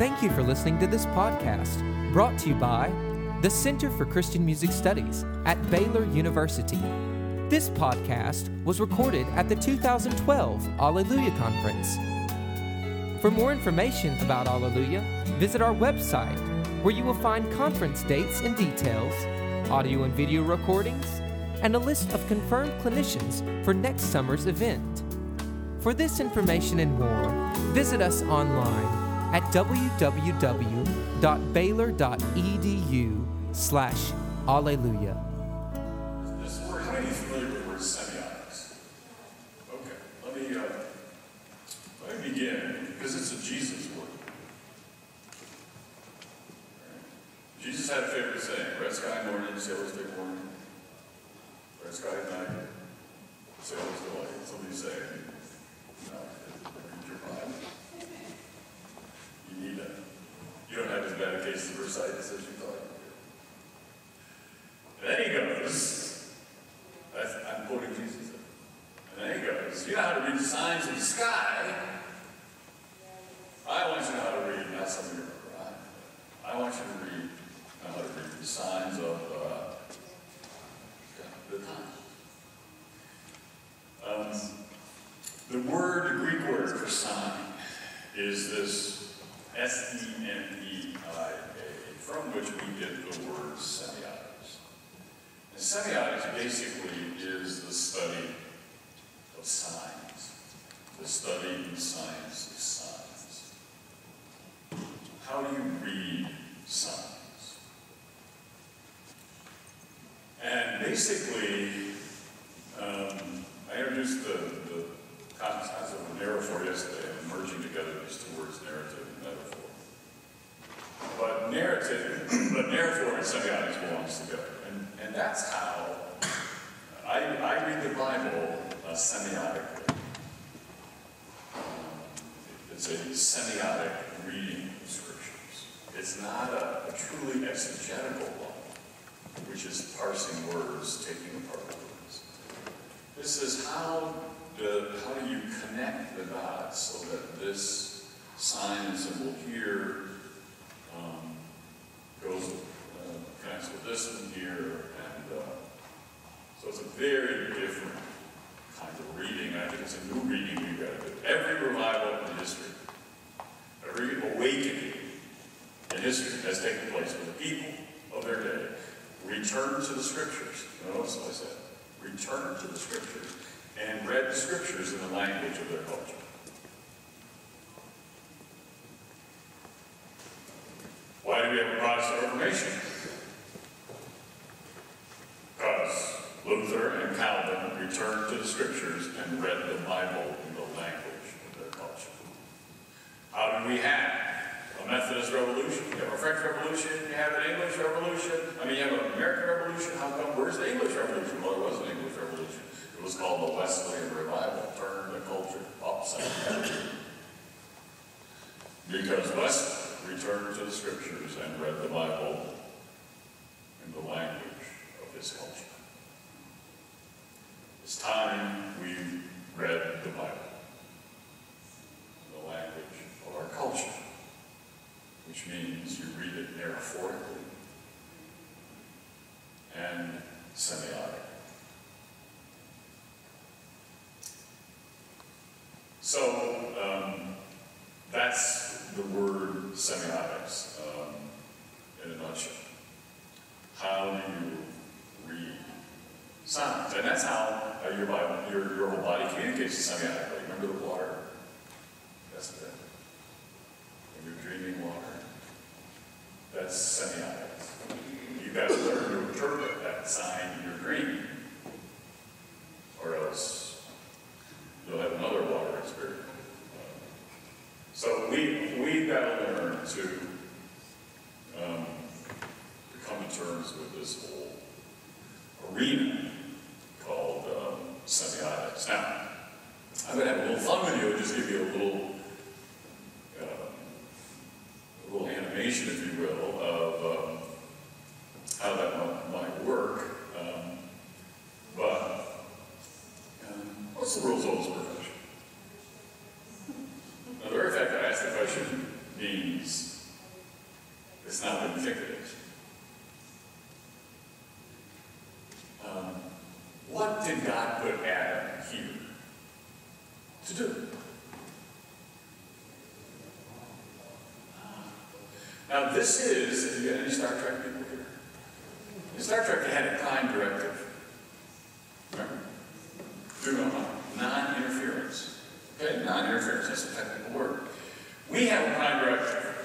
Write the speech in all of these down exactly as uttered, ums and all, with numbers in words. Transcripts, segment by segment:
Thank you for listening to this podcast, brought to you by the Center for Christian Music Studies at Baylor University. This podcast was recorded at the two thousand twelve Alleluia Conference. For more information about Alleluia, visit our website, where you will find conference dates and details, audio and video recordings, and a list of confirmed clinicians for next summer's event. For this information and more, visit us online at w w w dot baylor dot e d u slash alleluia. This word, how many of you familiar with the word semiotics? Okay, let me, uh, let me begin, because it's a Jesus word. Right. Jesus had a favorite saying, red sky morning, sailors take warning. Red sky at night, sailors delight. Somebody say, no, read your Bible. You need that. You don't have as bad a case of bursitis as you thought you did. And then he goes, that's, I'm quoting Jesus. And then he goes, you know how to read the signs of the sky? I want you to know how to read, not something you remember. I, I want you to read, know how to read the signs of uh, the times. Um, the word, the Greek word for sign is this S E M E I A, from which we get the word semiotics. And semiotics basically is the study of signs, the study and science of signs. How do you read signs? And basically, um, I introduced the, the concepts of metaphor yesterday, and merging together these two words, narrative and metaphor. But narrative, but metaphor and semiotics belongs together. And, and that's how I, I read the Bible uh, semiotically. It's a semiotic reading of scriptures. It's not a, a truly exegetical one, which is parsing words, taking apart words. This is how the, how do you connect the dots so that this sign and symbol here um, goes uh, connects with this one here, and uh, so it's a very different kind of reading. I think it's a new reading we've got to do. Every revival in history, every awakening in history has taken place where the people of their day return to the scriptures. Notice what I said. Return to the scriptures and read the scriptures in the language of their culture. Why do we have a Protestant Reformation? Because Luther and Calvin returned to the scriptures and read the Bible in the language of their culture. How do we have a Methodist Revolution? You have a French Revolution, you have an English Revolution, I mean you have an American Revolution. How come? Where's the English Revolution? Well, there was an English Revolution. It was called the Wesleyan Revival. Turned the culture upside down. Because Wesley returned to the scriptures and read the Bible in the language of his culture. It's time we read the Bible in the language of our culture, which means you read it metaphorically and semiotically. So, um, that's the word semiotics um, in a nutshell. How do you read signs? And that's how uh, your, Bible, your, your whole body communicates semiotically. Remember the water? That's it. When you're drinking water, that's semiotics. You've got to learn to interpret that sign you're drinking, or else you'll have another water experience. So we, we've got to learn to um, come to terms with this whole arena called um, semiotics. Now, I'm going to have a little fun with you and just give you a little, um, a little animation, if you will, of um, how that might, might work. Um, but um, what's the rules of this profession? Now, the very fact that I asked the question means it's not what you think it is. Um, what did God put Adam here to do? Now this is, have you got any Star Trek people here? In Star Trek they had a prime directive. Remember? Through non-interference. Okay, non-interference, that's a technical word. We have a prime directive.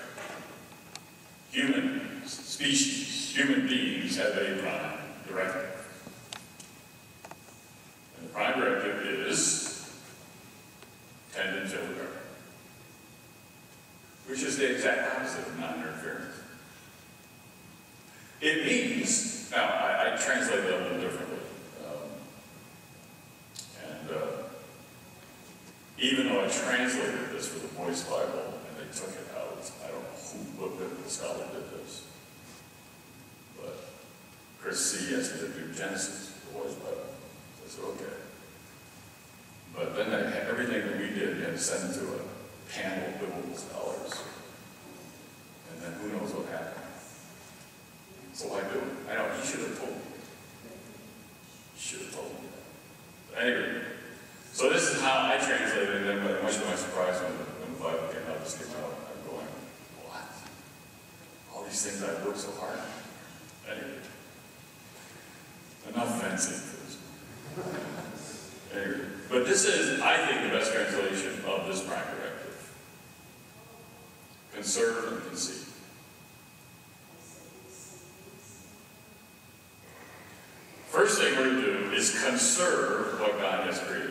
Human species, human beings have a prime directive. And the prime directive is tend and fill the garden, which is the exact opposite of non-interference. It means, now I, I translate that a little differently. Um, and uh, even though I translated this for the Voice Bible and they took it out, I don't know who, what biblical scholar did this. But Chris C. asked me to do Genesis, the Voice Bible. I said, okay. But then they had, everything that we did, you had to send to a panel of biblical scholars. And then who knows what happened. So I do it. I know, he should have told me. He should have told me that. But anyway, so this is how I translated it, and much to my surprise when the, when the Bible came out, this came out, I'm going, what? All these things I've worked so hard on. Anyway. Enough fencing for this. Anyway. But this is, I think, the best translation of this prime directive. Conserve and conceive. First thing we're going to do is conserve what God has created.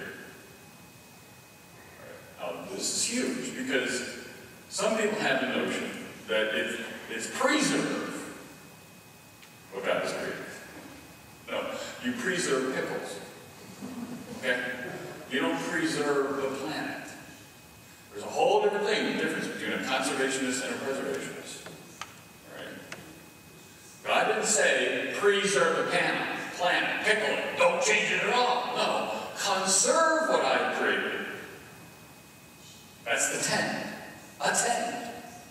Right. Now, this is huge because some people have the notion that it, it's preserve what God has created. No, you preserve pickles. Okay? You don't preserve the planet. There's a whole different thing, the difference between a conservationist and a preservationist. Right? God didn't say preserve the planet. Planet, pickle it, don't change it at all. No, conserve what I've created. That's the ten. A ten.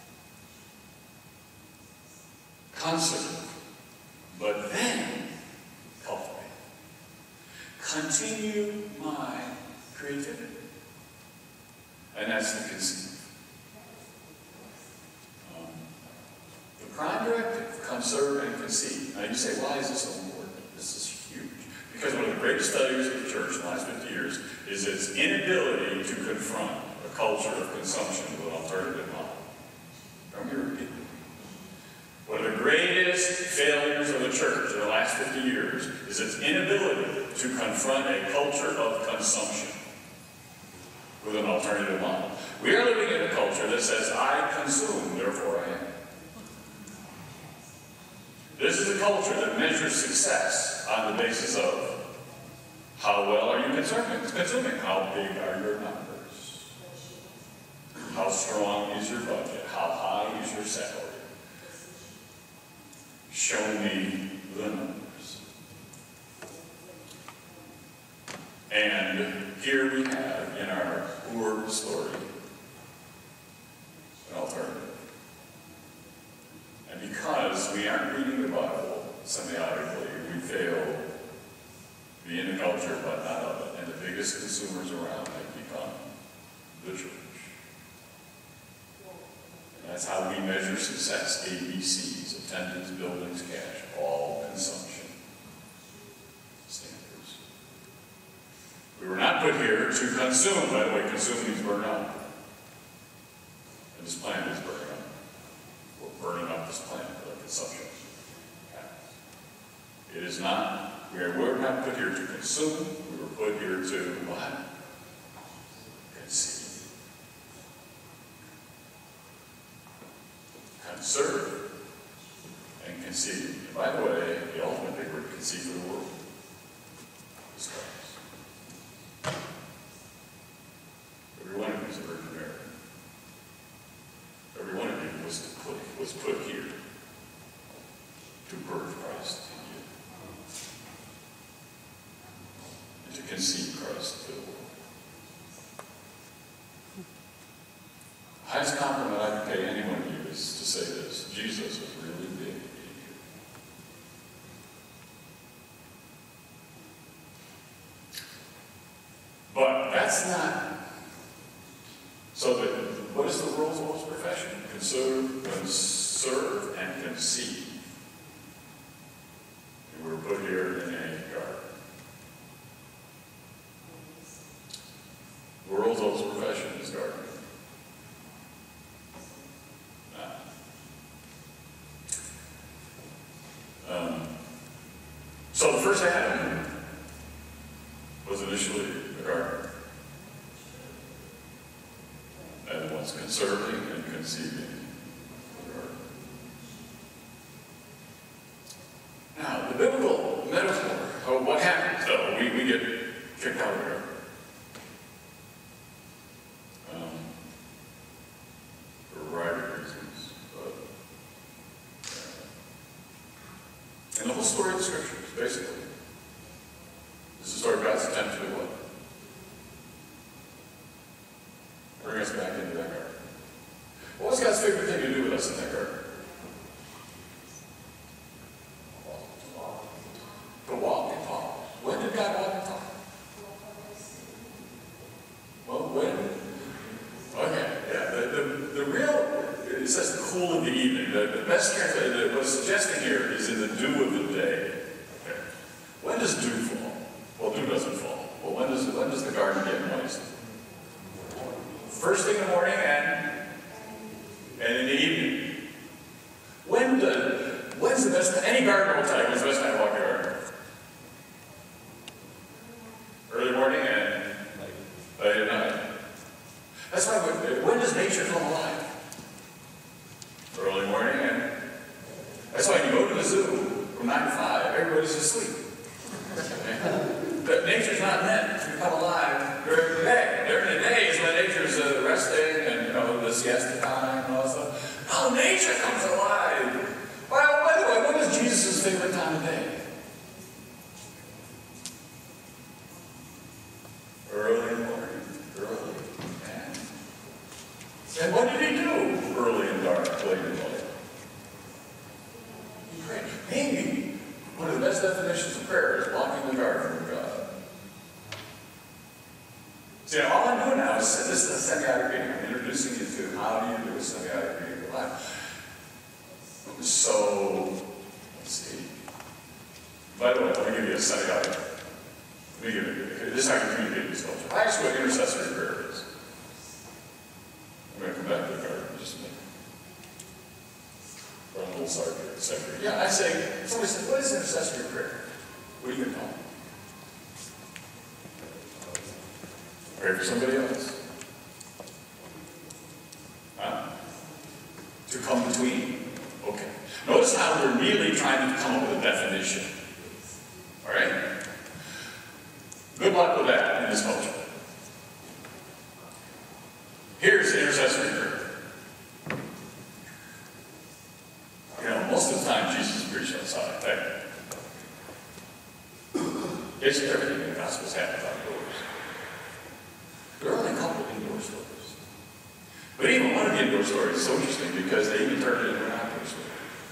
Conserve. But then, cultivate. Continue my creativity. And that's the conceive. Um, the prime directive, conserve and conceive. Now you say, why is this so important? This is huge. Because one of the greatest studies of the church in the last fifty years is its inability to confront a culture of consumption with an alternative model. Don't hear repeat. One of the greatest failures of the church in the last fifty years is its inability to confront a culture of consumption with an alternative model. We are living in a culture that says, I consume, therefore I am. This is a culture that measures success on the basis of how well are you consuming, consuming, how big are your numbers, how strong is your budget, how high is your salary. Show me the numbers. And here we have in our poor story an alternative. And because we aren't reading the Bible semiotically, we fail to be in the culture but not of it. And the biggest consumers around have become the church. And that's how we measure success. A B Cs, attendance, buildings, cash, all consumption standards. We were not put here to consume. By the way, consume means burn up. And this planet is burning up. We're burning up this planet with our consumption. It is not, we are, we're not put here to consume, we were put here to what? Conceive. Conserve and conceive. And by the way, the ultimate big word, conceive for the world is Christ. Every one of you is a Virgin Mary. Every one of you was put, was put here to birth Christ in you. And to conceive Christ to the world. Highest compliment I can pay anyone to say this. Jesus was really big in you. But that's not. So the, what is the world's most profession? Conserve, conserve and conceive. And we're put here in a garden. The world's most profession is gardening. Um, so the first Adam was initially a gardener. And was conserving and conceiving the garden. Now, the biblical metaphor of what happens, though, we, we get kicked out of the garden. Um, for a variety of reasons. But, uh, and the whole story of the Scriptures, basically, is the story of God's attempt to do what? Bring us back into that garden. What was God's favorite thing to do with us in that garden? To walk and talk. When did God walk and talk? Well, when? Okay, yeah. The, the, the real, it says the cool of the evening. The, the best translation, what it's suggesting here is in the dew of the day. Okay. When does dew fall? Well, dew doesn't fall. Well, when does, when does the garden get moist? First thing in the morning and, and in the evening. When the, when's the best, any gardener will tell you when's the best time to walk your garden? Early morning and late at night. That's why, when, when does nature come alive? Early morning and, that's why when you go to the zoo from nine to five, everybody's asleep. But nature's not meant to come alive during the day. During the day is when nature's uh, resting and, you know, the siesta time and all that stuff. No, nature comes alive. Well, by the way, what is Jesus' favorite time of day? Early in the morning. Early. And, and what did he do early and dark, late and late? He prayed. Maybe one of the best definitions of prayer is walking the garden with God. See, all I'm doing now is, this is a semiotic reading. I'm introducing you to how do you do a semiotic reading of life. So, let's see. By the way, let me give you a semiotic. Let me give you, this is how I communicate this culture. I ask you what intercessory prayer is. I'm going to come back to the garden in just a minute. Run a little sarcastic secretary. Yeah, I say, somebody says, what is intercessory prayer? What do you call it? Pray for somebody else. Huh? To come between. Okay. Notice how we're immediately trying to come up with a definition. All right? Good luck with that in this culture. Here's intercessory prayer. You know, most of the time Jesus preached outside. Basically everything in the Gospels happens outdoors. There are only a couple of indoor stories. But even one of the indoor stories is so interesting because they even turned it into an outdoor story.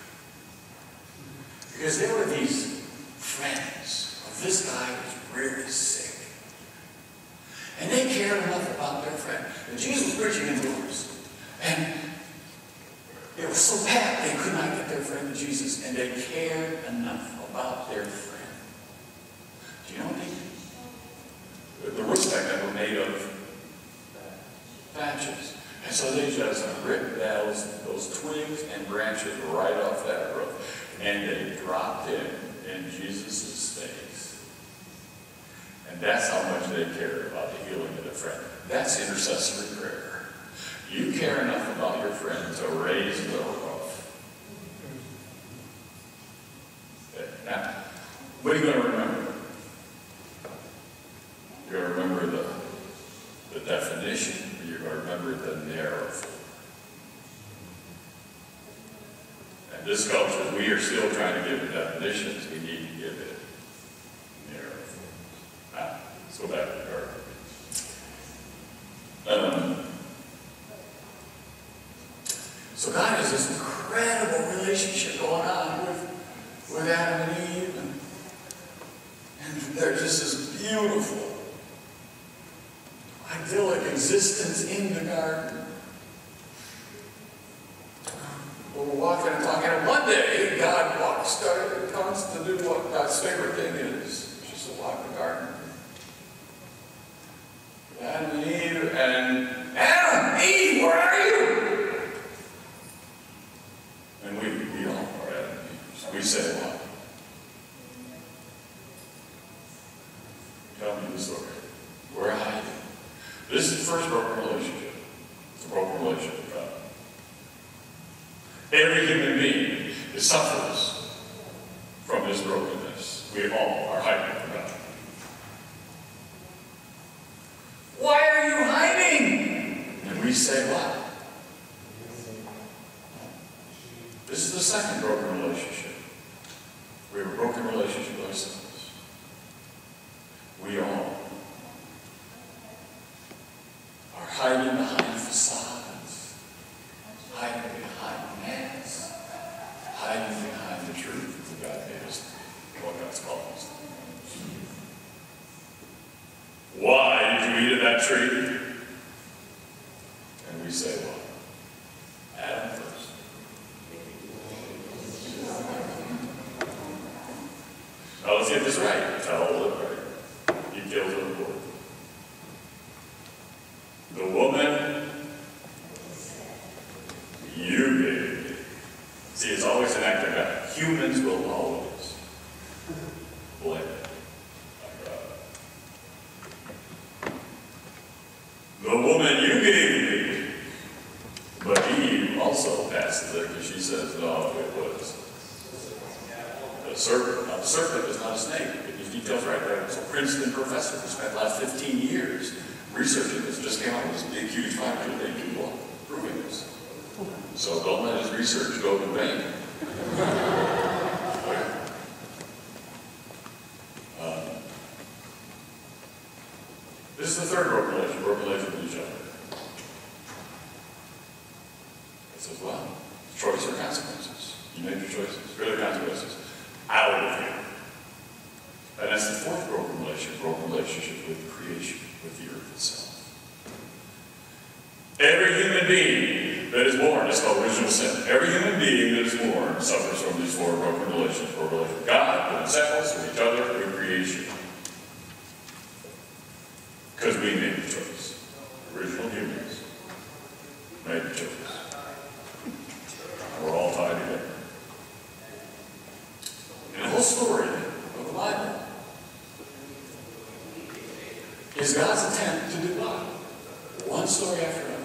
Because there were these friends of this guy who was really sick. And they cared enough about their friend. And Jesus was preaching indoors. And it was so packed they could not get their friend to Jesus. And they cared enough about their friend. Do you know what they did? The roots back then were made of thatches. And so they just ripped those, those twigs and branches right off that roof. And they dropped in in Jesus' face. And that's how much they cared about the healing of their friend. That's intercessory prayer. You care enough about your friend to raise the roof. Now, what are you going to remember? You're going to remember the, the definition, or you're going to remember the narrative. And this culture, we are still trying to give it definitions. We need to give it narrative. Now, let's go back to the garden. Um, So God has this incredible relationship going on with, with Adam and Eve. And, and they're just this beautiful, idyllic existence in the garden. Well, we're walking and talking, and one day God walks, started, comes to do what God's favorite thing is, which is to walk the garden. Adam and Eve, and Adam, Eve, where are you? And we, we all are Adam and Eve. We say what? Tell me the story. We're hiding. This is the first broken relationship. It's a broken relationship with God. Every human being suffers from this brokenness. We all are hiding from God. Why are you hiding? And we say what? This is the second broken relationship. We have a broken relationship with ourselves. We all are hiding behind facades, hiding behind masks, hiding behind the truth that God made us, what God's called us. Why did you eat of that tree? And we say what? Adam first. Now let's get this right. Tell it right. He killed the boy. The woman you gave me. See, it's always an act of God. Humans will always blame it on God. The woman you gave me. But Eve also passes it because she says, no, it was a serpent. Now, the serpent is not a snake. These details right there. It's a Princeton professor who spent the last fifteen years researching this. Just came out with this big, huge five hundred page book proving this. So don't let his research go in vain. um, this is the third broken relationship, broken relationship with each other. It says, well, choice or consequences. You make your choices. Here are the consequences. Out of here. And that's the fourth broken relationship, broken relationship with creation, with the earth itself. Every human being that is born is called original sin. Every human being that is born suffers from these four broken relationships. Broken relationship with God, with themselves, with each other, with creation. Because we made the choice. Original humans made the choice. We're all tied together. And the whole story of the Bible is God's attempt to do what? One story after another.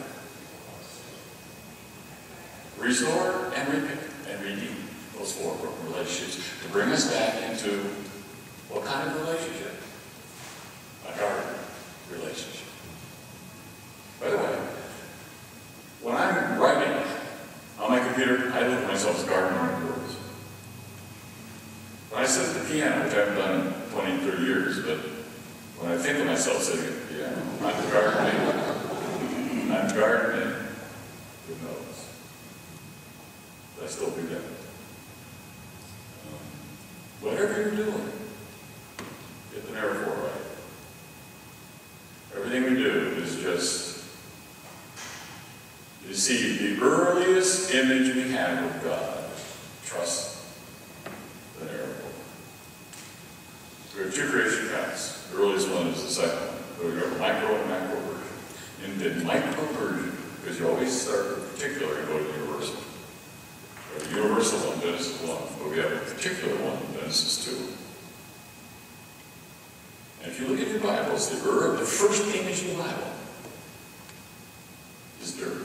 Restore and repair and redeem those four broken relationships to bring us back into what kind of relationship? A garden relationship. By the way, when I'm writing on my computer, I look at myself as gardening words. When I sit at the piano, which I haven't done in twenty, thirty years, but when I think of myself sitting at the piano, I'm gardening. I'm gardening with notes. But I still do that. Um, whatever you're doing, get the metaphor right. Everything we do is just, you see, the earliest image we have of God, trust the narrative. We have two creation accounts. The earliest one is the second one. We have a micro and macro version. In the micro version, because you always start with particular and go to universal. We have a universal one, Genesis one, but we have a particular one, Genesis two. And if you look at your Bibles, the, the first image in the Bible is dirt.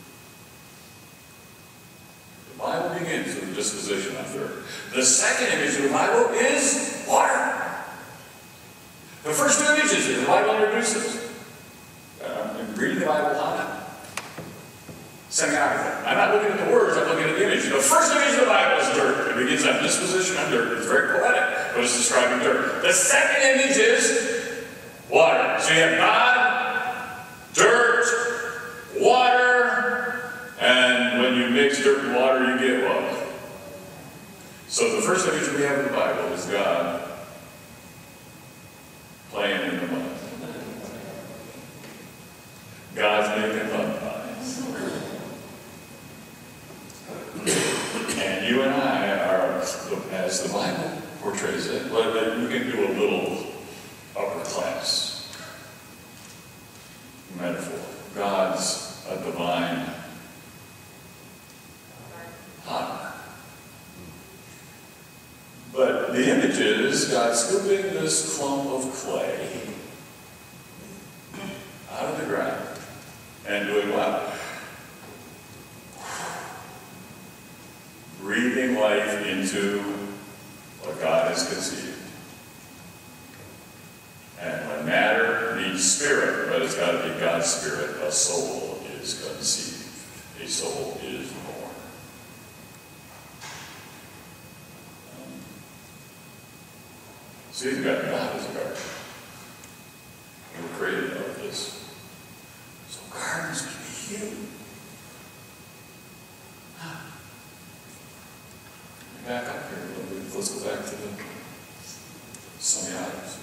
The Bible begins with a disposition of dirt. The second image of the Bible is water. The first two images that the Bible introduces. Uh, I'm reading the Bible on semiography. I'm not looking at the words, I'm looking at the image. The first image of the Bible is dirt. It begins on disposition of dirt. It's very poetic, but it's describing dirt. The second image is water. So you have God, dirt, water, and when you mix dirt and water, you get what? So the first image we have in the Bible is God playing in the mud. God's making mud pies. And you and I are, as the Bible portrays it, well, we can do a little upper class metaphor. God's a divine potter. But the image is God scooping this clump of clay out of the ground and doing what? Breathing life into what God has conceived. And when matter needs spirit, but it's got to be God's spirit, a soul is conceived. A soul is born. Um, so you've got God as a gardener. We were created out of this. So gardens can be huge. Back up here a little bit. Let's go back to the semiotics.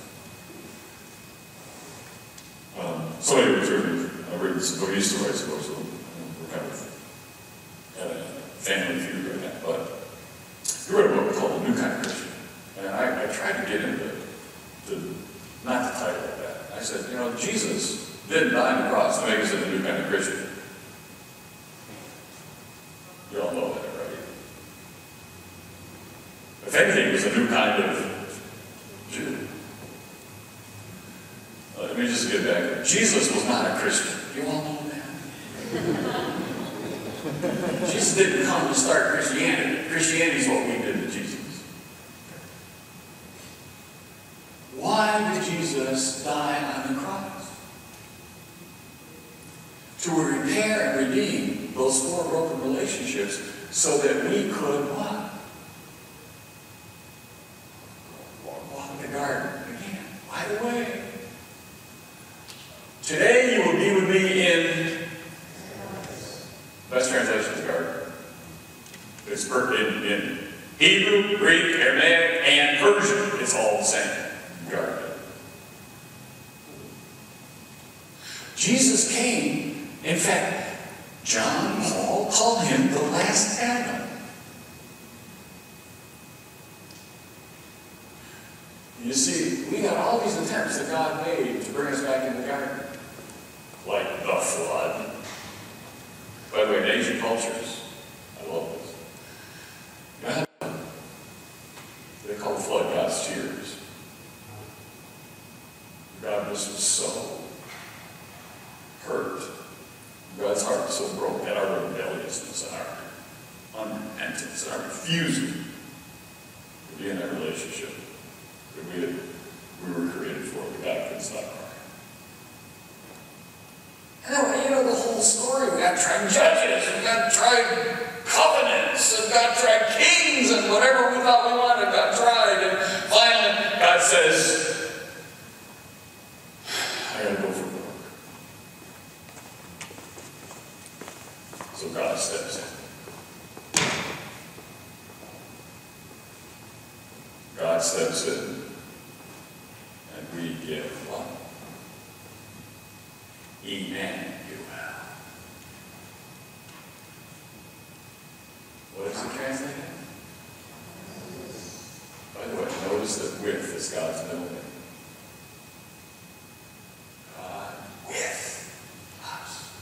Um, so anyway, I'm reading some book Easter, I suppose. So we're kind of at a family feud right now. But he wrote a book called The New Kind of Christian. And I, I tried to get into the, not the title of that. I said, you know, Jesus didn't die on the cross to make us into a new kind of Christian. You all know that, right? If anything, it was a new kind of Jew. Uh, let me just get back. Jesus was not a Christian. You all know that? Jesus didn't come to start Christianity. Christianity is what we did to Jesus. Why did Jesus die on the cross? To repair and redeem those four broken relationships so that we could what? Walk the garden again. By the way, today you will be with me in best translation is garden. It's in, in Hebrew, Greek, Aramaic, and Persian. It's all the same. Garden. Jesus came, in fact, John Paul called him the last Adam. You see, we got all these attempts that God made to bring us back in the garden. Like the flood. By the way, in Asian cultures, I love this. God, they call the flood God's tears. God was so hurt. God's heart was so broken at our rebelliousness and our unrepentance and our refusal to be in that relationship that we, had, we were created for, that God couldn't stop crying. And then, you know, the whole story, we got tried judges, and we got tried covenants, and God tried kings, and whatever we thought we wanted, God tried. And finally, God says, I gotta go for work. So God steps in. God steps in, and we give what? Emmanuel. What does it translate? By the way, notice that with is God's middle name. God with us.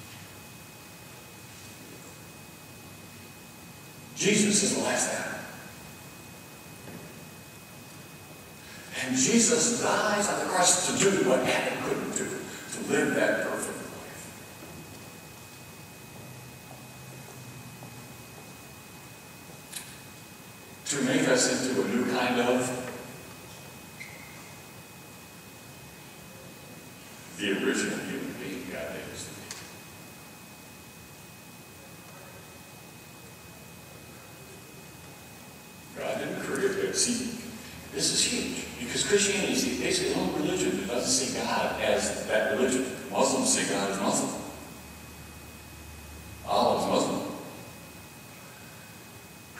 Jesus is the last Adam. And Jesus dies on the cross to do what Adam couldn't do, to live that perfect life. To make us into a new kind of the original human being God made us to be. God didn't create it. See, this is huge, because Christianity is basically the only religion that doesn't see God as that religion. Muslims see God as Muslim. Allah is Muslim.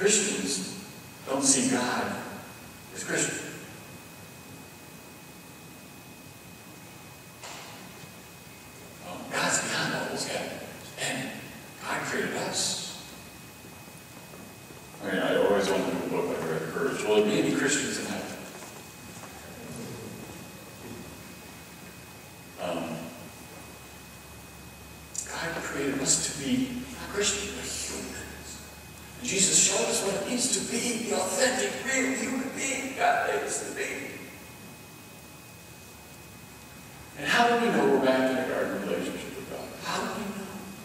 Christians don't see God as Christian. Um, God's beyond all those categories. And God created us. I mean, I always wanted to do a book like Red Courage. Will there be any Christians in heaven? Um, God created us to be not Christians, but humans. And Jesus showed us what it means to be the authentic, real human being God made us to be. And how do we know we're back in a garden relationship with God? How do we know?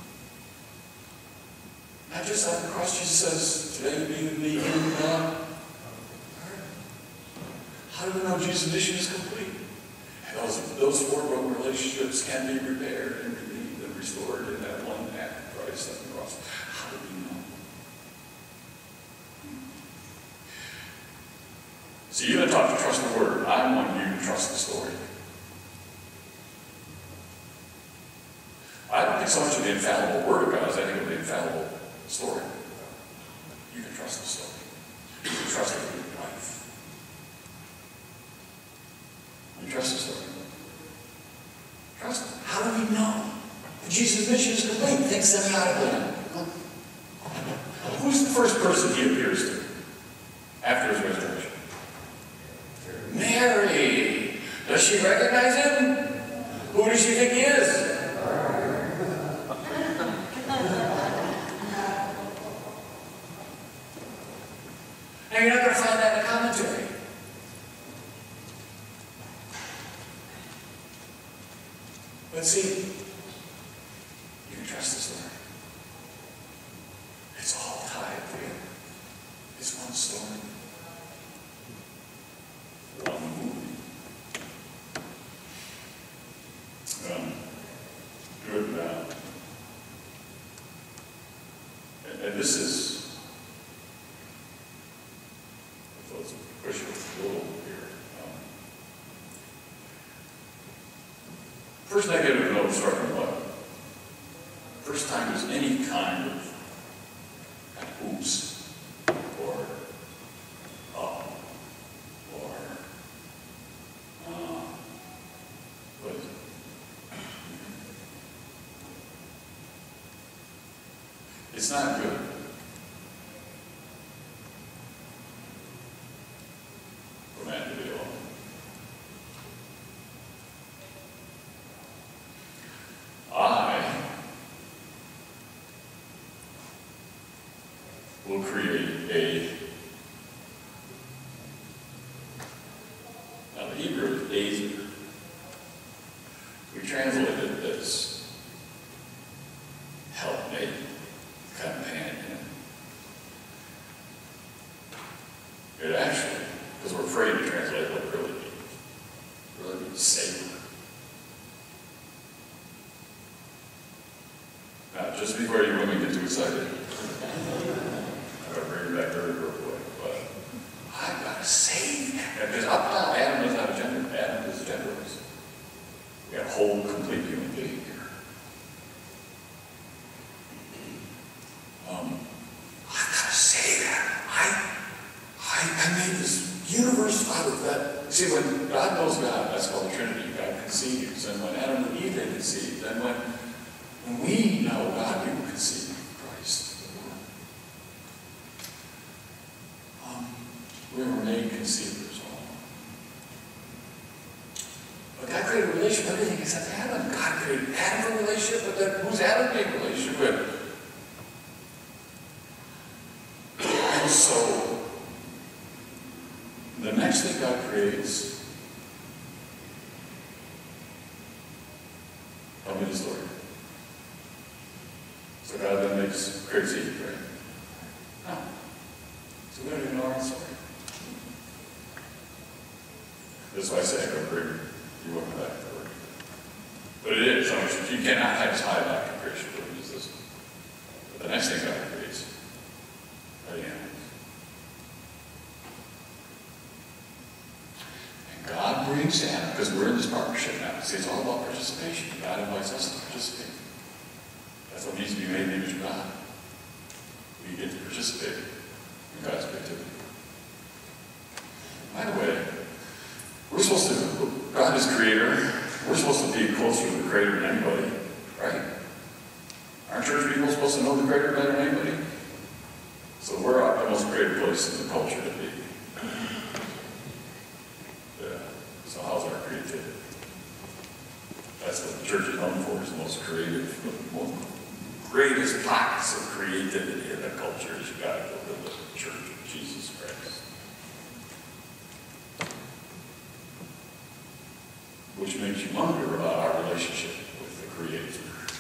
Not just on the cross, Jesus says, today be with me in the garden. How do we know Jesus' mission is complete? And those, those four broken relationships can be repaired and redeemed and restored in that one act of Christ on the cross. How do we know? So you've been taught to trust the Word. I want you to trust the story. I don't think so much of the infallible Word of God as I think of the infallible story. You can trust the story. You can trust it with your life. You trust the story. Trust it. How do we know that Jesus' mission is complete? Think semiotically. Who's the first person he appears to after his resurrection? Mary. Does she recognize him? Who does she think he is? Now you're not going to find that in a commentary. But see, you can trust the story. It's all tied together. It's one story. One movie. Um, good now. And, and this is let's push it a little here. Um, first negative note starting what? First time there's any kind of an oops or up or uh, what is it? It's not good. For man to be alone. I will create a, now the Hebrew is Azer. We translate it as helpmate, companion. It actually, because we're afraid to translate what it really means. It really means savior. Now, just before you women get too excited, I'm going to bring it back very real quick, but I've got to save. Because up now, Adam doesn't have a gender. Adam is a genderless. We got a whole complete human being here. Um, I've got to save Adam. I, I, I made this universe out of that. See, when God knows God, that's called the Trinity. God conceives. And when Adam and Eve, they conceived. And when, when we know God, we will conceive Christ. Um, we were made conceivers all. But God created a relationship with everything except Adam. God created Adam for a relationship, but then who's Adam made a relationship with? And so, the next thing God creates, tell me the story. So God then makes, creates Eve, right? No. So we don't even know our own story. That's why I say I go bring you women back to work. But it is, I mean, you cannot have this high back to Christian as this one. But the next thing God creates are the animals. God brings Adam, because we're in this partnership now. See, it's all about participation. God invites us to participate. That's what needs to be made in the image of God. We get to participate in God's creativity. By the way, we're supposed to, God is creator. We're supposed to be closer to the creator than anybody, right? Aren't church people supposed to know the creator better than anybody? So we're the most creative place in the culture to be. Yeah. So how's our creativity? That's what the church is known for, is the most creative, the most greatest pockets of creativity in the culture is you got to go to the church of Jesus Christ. Which makes you wonder about our relationship with the Creator.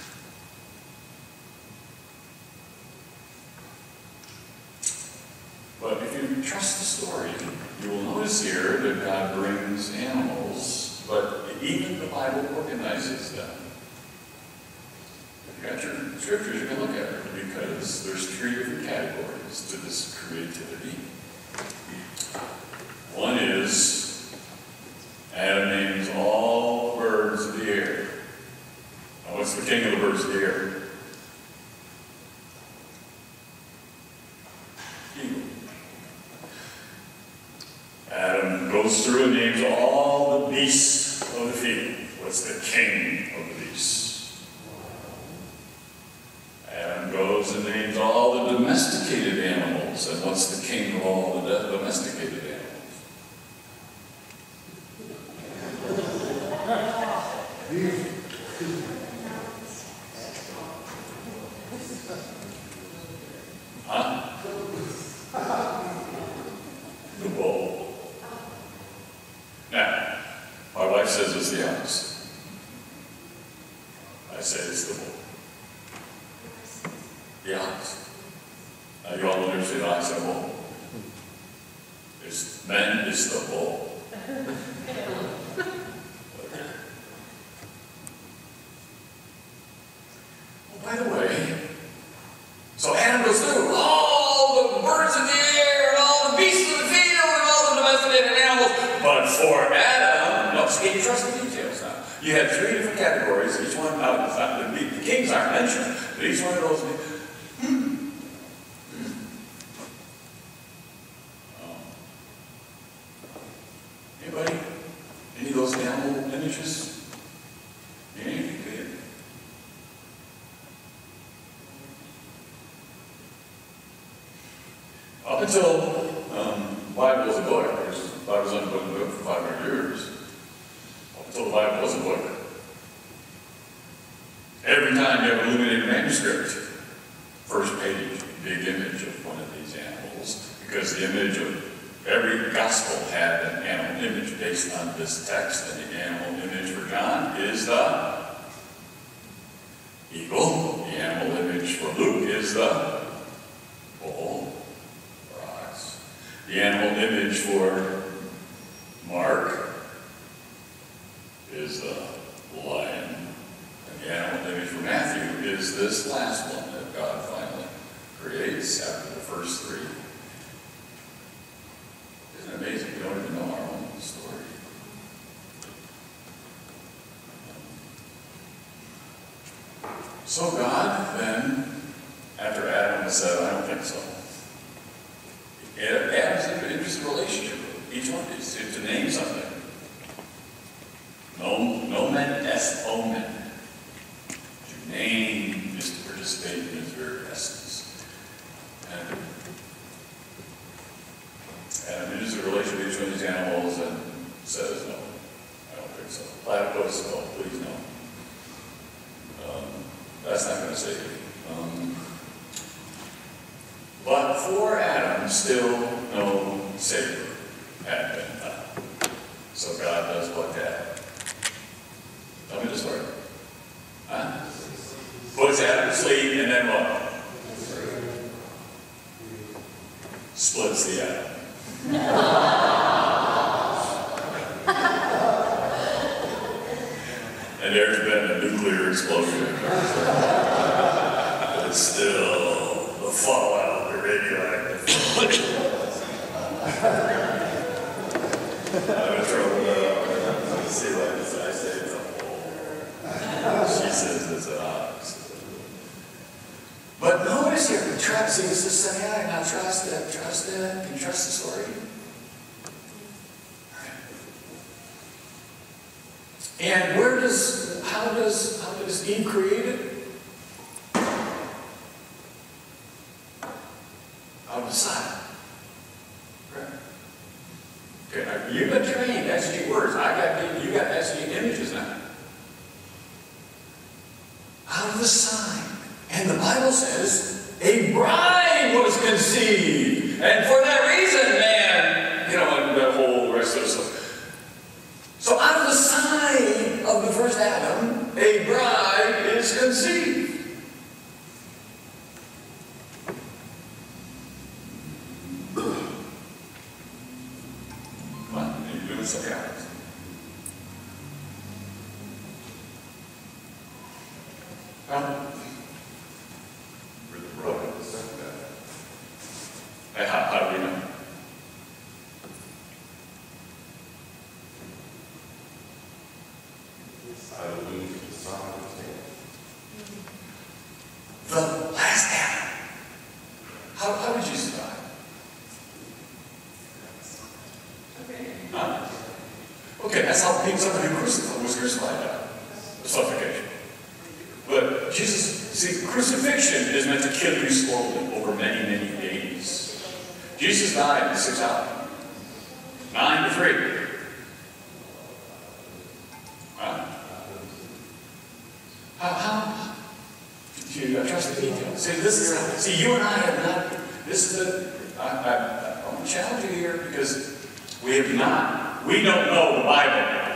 But if you trust the story, you will notice here that God brings animals, but even the Bible organizes them. If you got your scriptures, you can look at it, because there's three different categories to this creativity. One is Adam names all birds of the air. Now, what's the king of the birds of the air? Eagle. Adam goes through and names all the beasts of the field. What's the king of the beasts? Adam goes and names all the domesticated animals. And what's the king of all the domesticated animals? Huh? The bull. Now, my wife says it's the ox. I say it's the bull. The ox. Now, you all know there's the ox and the bull. It's men is the bull. By the way, so Adam goes through all the birds of the air and all the beasts of the field and all the domesticated animals. But for Adam, no, see, you trust the details now. You had three different categories. Each one, now, the, the, the kings aren't mentioned, but each one of those. Hmm. Um, anybody? Any of those animal images? Anything good? Up until um, the Bible was a book, because the Bible was only a book for five hundred years. Up until the Bible was a book. Every time you have an illuminated manuscript, first page, big image of one of these animals, because the image of every gospel had an animal image based on this text, and the animal image for John is the eagle. The animal image for Luke is the bull. The animal image for Mark is the lion. And the animal image for Matthew is this last one that God finally creates after the first three. Isn't it amazing? We don't even know our own story. So God then, after Adam said, I don't think so. And Adam's in an interesting relationship with each one of these, to, to name something. No, nomen est omen. To name is to participate in his very essence. And Adam enters a relationship with each one of these animals and says, no, I don't think so. Platypus, no, please no. Um, that's not going to save you. Um, But for Adam, still no Savior had been found. So God does what to Adam? Tell me the story. Huh? Puts Adam to sleep, and then what? Splits the atom. And there's been a nuclear explosion. But it's still the fallout, the radioactive. I'm in trouble now. See what I say, it's a hole. She says it's an ox. But notice is here? Trust. See, this is Sinai. Now trust it. Trust it. Can you trust the story? And where does, how does, how does Eve create it? Out of the side. Right? Okay, now you've been trained, exegete words. I got, you got exegete images now. Out of the side. And the Bible says, a bride was conceived. And for that reason, man, you know, and the whole rest of the stuff. So out of the side of the first Adam, a bride is conceived. What? You're doing something else. Well, we're the bride of the second Adam. Hey, how, how do we know? The last Adam. How, how did Jesus die? Huh? Okay, that's how somebody who crucified was crucified died. Suffocation. But Jesus, see, crucifixion is meant to kill you slowly over many, many days. Jesus died in six hours. Nine to three. Huh? How, how? You I trust the details. See, this is, see, you and I have not, this is the, I, I, I'm going to challenge you here because we have not, we don't know the Bible.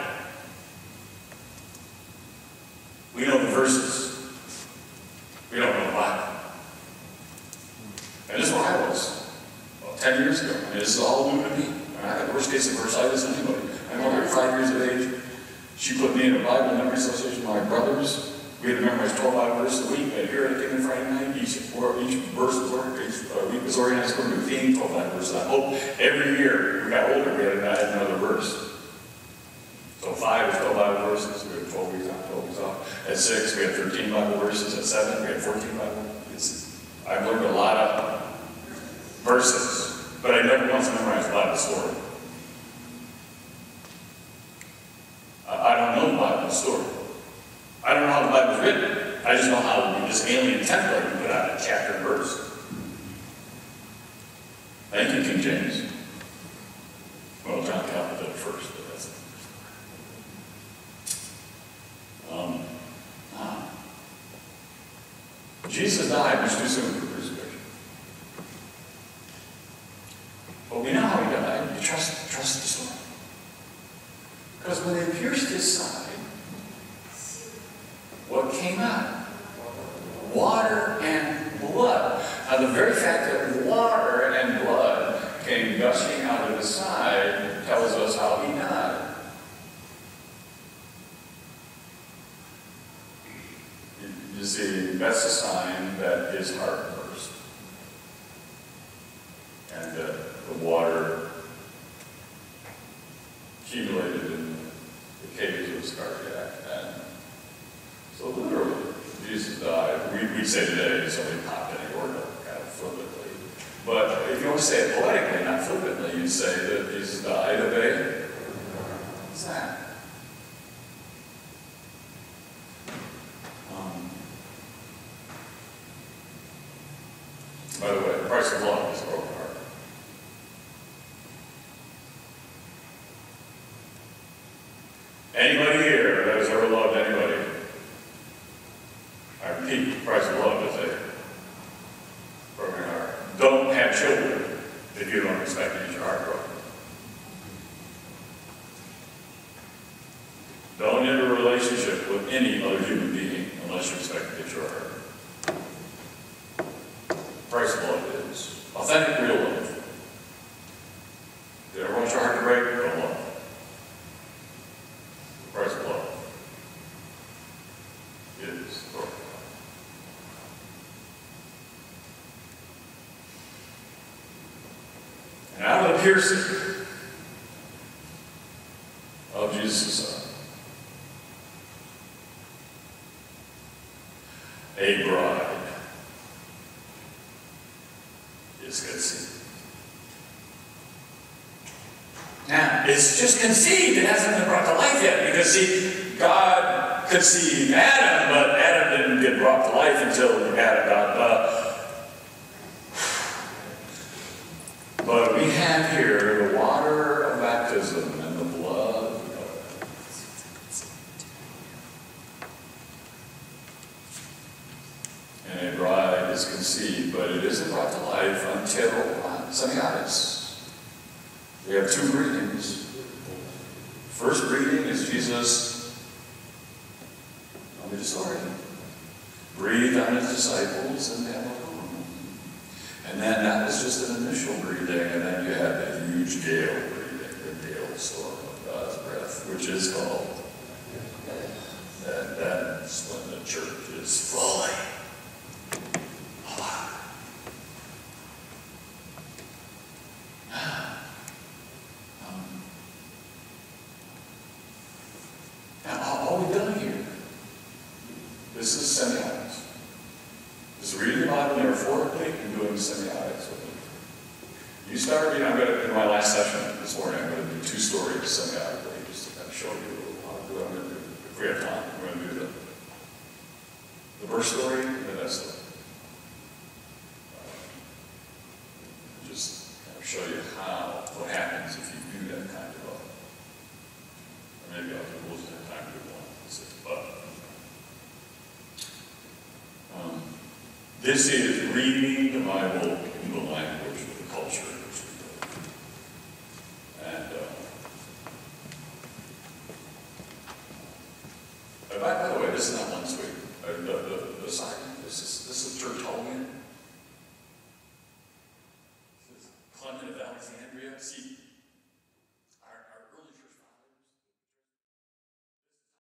We know the verses. We don't know the Bible. And this is where I was well, ten years ago. I mean, this is all new to me. I got the worst case of bursitis than anybody. I'm only five years of age. She put me in a Bible memory association with my brothers. We had to memorize twelve Bible verses a week. And here at the Friday night, each, or each verse was organized, each uh, week was organized according to a theme, twelve Bible verses. I hope every year we got older, we had to add another verse. So five was twelve Bible verses. We had twelve weeks on, twelve weeks off. At six, we had thirteen Bible verses. At seven, we had fourteen Bible verses. I've learned a lot of verses, but I never once memorized the Bible story. I don't know the Bible story. I don't know how the Bible was written. I just know how this alien template we put out a chapter and verse. Thank you, King James. Well, John Calvin did it first, but that's um, ah. Jesus died much too soon for crucifixion. But we know how he died. You trust, trust the story. Because when they pierced his side, what came out? Water and blood. Now the very fact that water and blood came gushing out of his side tells us how he died. You, you see, that's a sign that his heart burst. And that uh, the water accumulated in the caves of his cardiac. And so literally, Jesus died. We, we'd say today, somebody popped in a organ, kind of flippantly. But if you want to say it poetically, not flippantly, you'd say that Jesus died of a sack. Um, by the way, the price of love is a broken heart. Anybody here that has ever loved anybody? I repeat, the price of love is a broken heart. Don't have children if you don't expect to get your heart broken. Don't enter a relationship with any other human being unless you expect to get your heart. The price of love is authentic, real love. If you ever want your heart to break, don't love. The price of love is broken. And out of the piercing of Jesus' side, a bride is conceived. Now, it's just conceived. It hasn't been brought to life yet. Because, see, God conceived Adam, but Adam didn't get brought to life until Adam got uh, But we have here the water of baptism and the blood of the covenant. And a bride is conceived, but it isn't brought to life until uh, semiotics. We have two breathings. First breathing is Jesus, I'll be sorry, breathed on his disciples and then And then that was just an initial breathing, and then you had the huge gale breathing, the gale storm of God's breath, which is called. And that's when the church is fully alive. Um, now, all we've done here, this is semiotics. Just reading the Bible metaphorically and doing semiotics with it. You start reading, I'm going to, in my last session this morning, I'm going to do two stories semiotically, just to kind of show you how to do what I'm going to do. If we have time, we're going to do the, the birth story and the death story. Uh, just kind of show you how, what happens if you do that kind of a, or maybe I'll do, we'll have time to do one. But, um, this is reading the Bible in the language of the culture in which we live. And, uh, and by, by the way, this is not one sweet. Uh, the, the, the sign, this is, this is Tertullian. This is Clement of Alexandria. See,